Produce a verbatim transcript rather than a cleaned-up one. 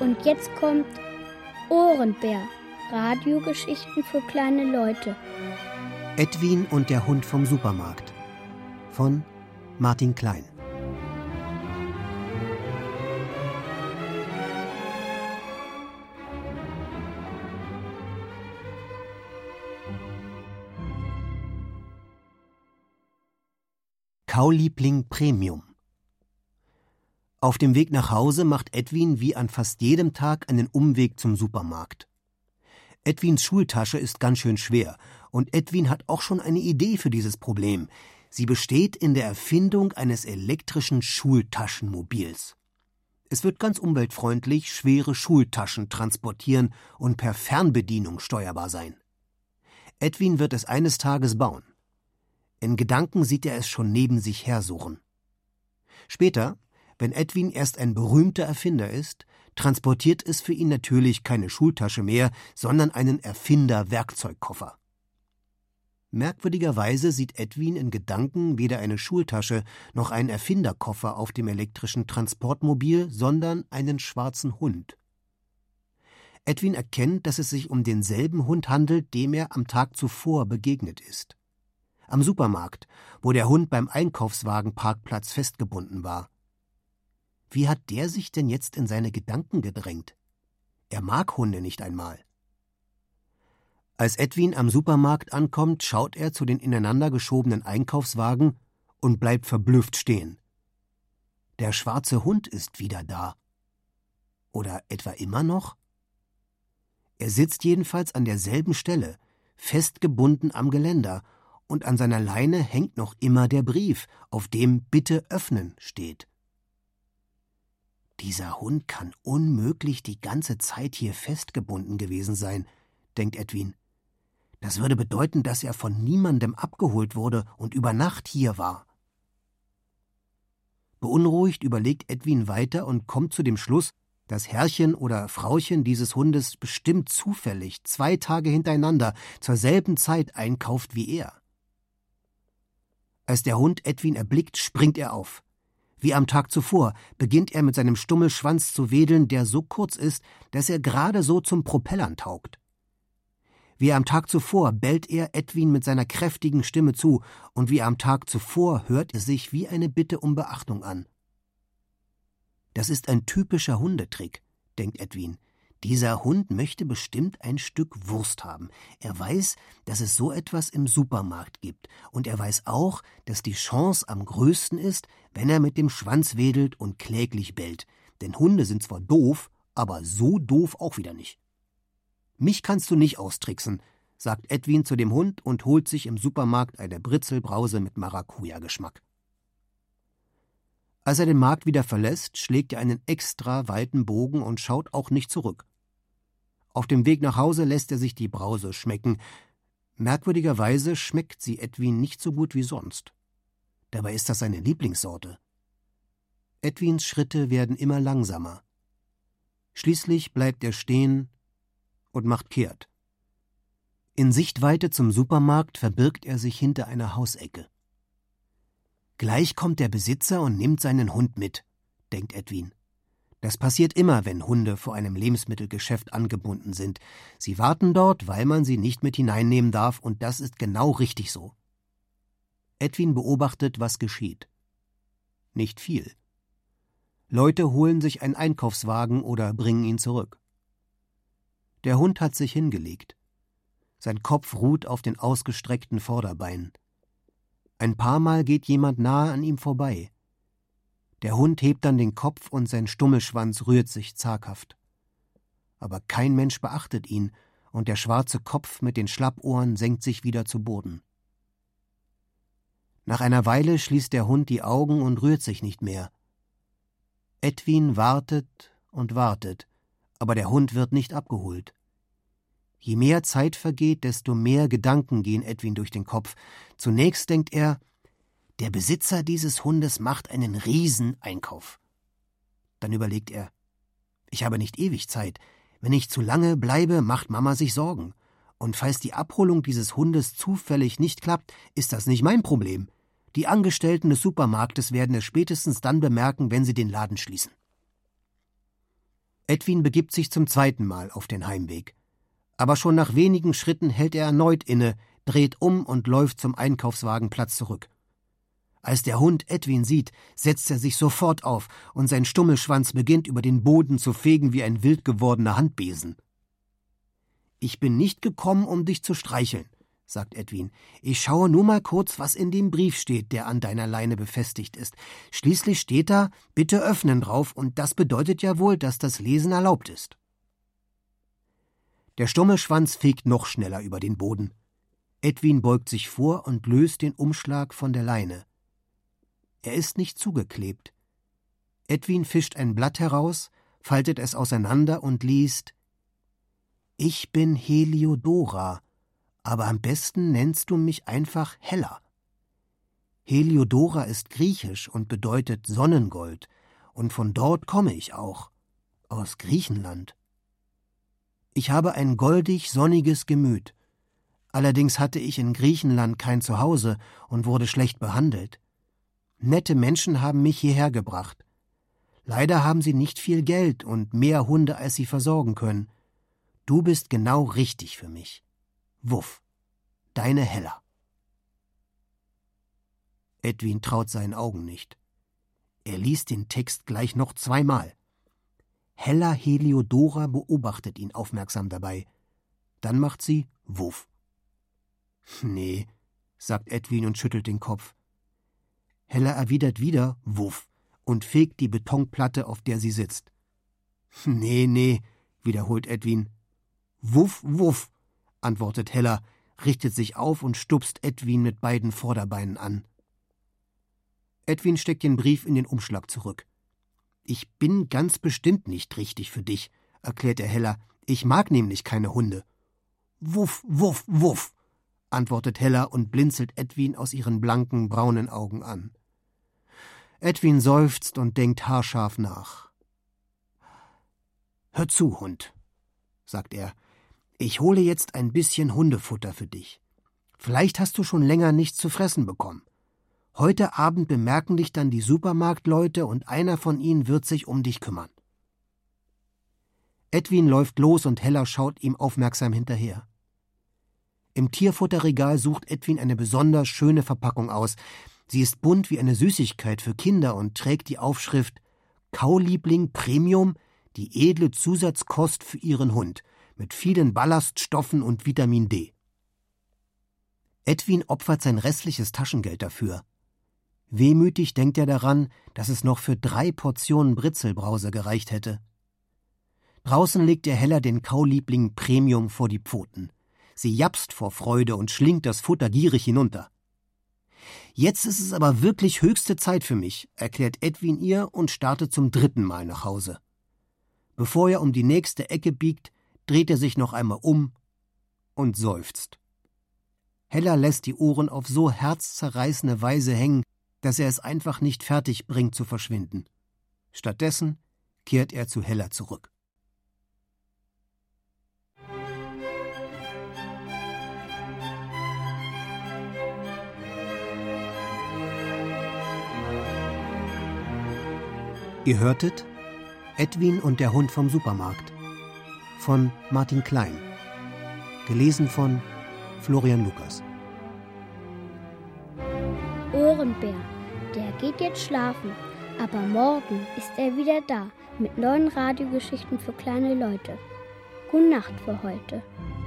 Und jetzt kommt Ohrenbär, Radiogeschichten für kleine Leute. Edwin und der Hund vom Supermarkt von Martin Klein. Kauliebling Premium. Auf dem Weg nach Hause macht Edwin wie an fast jedem Tag einen Umweg zum Supermarkt. Edwins Schultasche ist ganz schön schwer und Edwin hat auch schon eine Idee für dieses Problem. Sie besteht in der Erfindung eines elektrischen Schultaschenmobils. Es wird ganz umweltfreundlich schwere Schultaschen transportieren und per Fernbedienung steuerbar sein. Edwin wird es eines Tages bauen. In Gedanken sieht er es schon neben sich hersuchen. Später, wenn Edwin erst ein berühmter Erfinder ist, transportiert es für ihn natürlich keine Schultasche mehr, sondern einen Erfinder-Werkzeugkoffer. Merkwürdigerweise sieht Edwin in Gedanken weder eine Schultasche noch einen Erfinderkoffer auf dem elektrischen Transportmobil, sondern einen schwarzen Hund. Edwin erkennt, dass es sich um denselben Hund handelt, dem er am Tag zuvor begegnet ist. Am Supermarkt, wo der Hund beim Einkaufswagenparkplatz festgebunden war. Wie hat der sich denn jetzt in seine Gedanken gedrängt? Er mag Hunde nicht einmal. Als Edwin am Supermarkt ankommt, schaut er zu den ineinander geschobenen Einkaufswagen und bleibt verblüfft stehen. Der schwarze Hund ist wieder da. Oder etwa immer noch? Er sitzt jedenfalls an derselben Stelle, festgebunden am Geländer, und an seiner Leine hängt noch immer der Brief, auf dem »Bitte öffnen« steht. Dieser Hund kann unmöglich die ganze Zeit hier festgebunden gewesen sein, denkt Edwin. Das würde bedeuten, dass er von niemandem abgeholt wurde und über Nacht hier war. Beunruhigt überlegt Edwin weiter und kommt zu dem Schluss, dass Herrchen oder Frauchen dieses Hundes bestimmt zufällig zwei Tage hintereinander zur selben Zeit einkauft wie er. Als der Hund Edwin erblickt, springt er auf. Wie am Tag zuvor beginnt er mit seinem Stummelschwanz zu wedeln, der so kurz ist, dass er gerade so zum Propellern taugt. Wie am Tag zuvor bellt er Edwin mit seiner kräftigen Stimme zu, und wie am Tag zuvor hört es sich wie eine Bitte um Beachtung an. Das ist ein typischer Hundetrick, denkt Edwin. Dieser Hund möchte bestimmt ein Stück Wurst haben. Er weiß, dass es so etwas im Supermarkt gibt. Und er weiß auch, dass die Chance am größten ist, wenn er mit dem Schwanz wedelt und kläglich bellt. Denn Hunde sind zwar doof, aber so doof auch wieder nicht. »Mich kannst du nicht austricksen«, sagt Edwin zu dem Hund und holt sich im Supermarkt eine Britzelbrause mit Maracuja-Geschmack. Als er den Markt wieder verlässt, schlägt er einen extra weiten Bogen und schaut auch nicht zurück. Auf dem Weg nach Hause lässt er sich die Brause schmecken. Merkwürdigerweise schmeckt sie Edwin nicht so gut wie sonst. Dabei ist das seine Lieblingssorte. Edwins Schritte werden immer langsamer. Schließlich bleibt er stehen und macht kehrt. In Sichtweite zum Supermarkt verbirgt er sich hinter einer Hausecke. Gleich kommt der Besitzer und nimmt seinen Hund mit, denkt Edwin. Das passiert immer, wenn Hunde vor einem Lebensmittelgeschäft angebunden sind. Sie warten dort, weil man sie nicht mit hineinnehmen darf, und das ist genau richtig so. Edwin beobachtet, was geschieht. Nicht viel. Leute holen sich einen Einkaufswagen oder bringen ihn zurück. Der Hund hat sich hingelegt. Sein Kopf ruht auf den ausgestreckten Vorderbeinen. Ein paar Mal geht jemand nahe an ihm vorbei. Der Hund hebt dann den Kopf und sein Stummelschwanz rührt sich zaghaft. Aber kein Mensch beachtet ihn, und der schwarze Kopf mit den Schlappohren senkt sich wieder zu Boden. Nach einer Weile schließt der Hund die Augen und rührt sich nicht mehr. Edwin wartet und wartet, aber der Hund wird nicht abgeholt. Je mehr Zeit vergeht, desto mehr Gedanken gehen Edwin durch den Kopf. Zunächst denkt er, der Besitzer dieses Hundes macht einen Rieseneinkauf. Dann überlegt er, ich habe nicht ewig Zeit. Wenn ich zu lange bleibe, macht Mama sich Sorgen. Und falls die Abholung dieses Hundes zufällig nicht klappt, ist das nicht mein Problem. Die Angestellten des Supermarktes werden es spätestens dann bemerken, wenn sie den Laden schließen. Edwin begibt sich zum zweiten Mal auf den Heimweg. Aber schon nach wenigen Schritten hält er erneut inne, dreht um und läuft zum Einkaufswagenplatz zurück. Als der Hund Edwin sieht, setzt er sich sofort auf und sein Stummelschwanz beginnt über den Boden zu fegen wie ein wild gewordener Handbesen. »Ich bin nicht gekommen, um dich zu streicheln«, sagt Edwin. »Ich schaue nur mal kurz, was in dem Brief steht, der an deiner Leine befestigt ist. Schließlich steht da, bitte öffnen drauf, und das bedeutet ja wohl, dass das Lesen erlaubt ist.« Der Stummelschwanz fegt noch schneller über den Boden. Edwin beugt sich vor und löst den Umschlag von der Leine. Er ist nicht zugeklebt. Edwin fischt ein Blatt heraus, faltet es auseinander und liest: »Ich bin Heliodora, aber am besten nennst du mich einfach Hella. Heliodora ist griechisch und bedeutet Sonnengold, und von dort komme ich auch, aus Griechenland. Ich habe ein goldig sonniges Gemüt. Allerdings hatte ich in Griechenland kein Zuhause und wurde schlecht behandelt. Nette Menschen haben mich hierher gebracht. Leider haben sie nicht viel Geld und mehr Hunde, als sie versorgen können. Du bist genau richtig für mich. Wuff, deine Hella.« Edwin traut seinen Augen nicht. Er liest den Text gleich noch zweimal. Hella Heliodora beobachtet ihn aufmerksam dabei. Dann macht sie Wuff. »Nee«, sagt Edwin und schüttelt den Kopf. Hella erwidert wieder Wuff und fegt die Betonplatte, auf der sie sitzt. »Nee, nee«, wiederholt Edwin. »Wuff, wuff«, antwortet Hella, richtet sich auf und stupst Edwin mit beiden Vorderbeinen an. Edwin steckt den Brief in den Umschlag zurück. »Ich bin ganz bestimmt nicht richtig für dich«, erklärt er Hella. »Ich mag nämlich keine Hunde.« »Wuff, wuff, wuff«, antwortet Hella und blinzelt Edwin aus ihren blanken, braunen Augen an. Edwin seufzt und denkt haarscharf nach. »Hör zu, Hund«, sagt er. »Ich hole jetzt ein bisschen Hundefutter für dich. Vielleicht hast du schon länger nichts zu fressen bekommen. Heute Abend bemerken dich dann die Supermarktleute und einer von ihnen wird sich um dich kümmern.« Edwin läuft los und Hella schaut ihm aufmerksam hinterher. Im Tierfutterregal sucht Edwin eine besonders schöne Verpackung aus. Sie ist bunt wie eine Süßigkeit für Kinder und trägt die Aufschrift »Kauliebling Premium, die edle Zusatzkost für Ihren Hund, mit vielen Ballaststoffen und Vitamin D.« Edwin opfert sein restliches Taschengeld dafür. Wehmütig denkt er daran, dass es noch für drei Portionen Britzelbrause gereicht hätte. Draußen legt er Hella den Kauliebling Premium vor die Pfoten. Sie japst vor Freude und schlingt das Futter gierig hinunter. »Jetzt ist es aber wirklich höchste Zeit für mich«, erklärt Edwin ihr und startet zum dritten Mal nach Hause. Bevor er um die nächste Ecke biegt, dreht er sich noch einmal um und seufzt. Hella lässt die Ohren auf so herzzerreißende Weise hängen, dass er es einfach nicht fertig bringt zu verschwinden. Stattdessen kehrt er zu Hella zurück. Ihr hörtet Edwin und der Hund vom Supermarkt von Martin Klein, gelesen von Florian Lukas. Ohrenbär, der geht jetzt schlafen, aber morgen ist er wieder da mit neuen Radiogeschichten für kleine Leute. Gute Nacht für heute.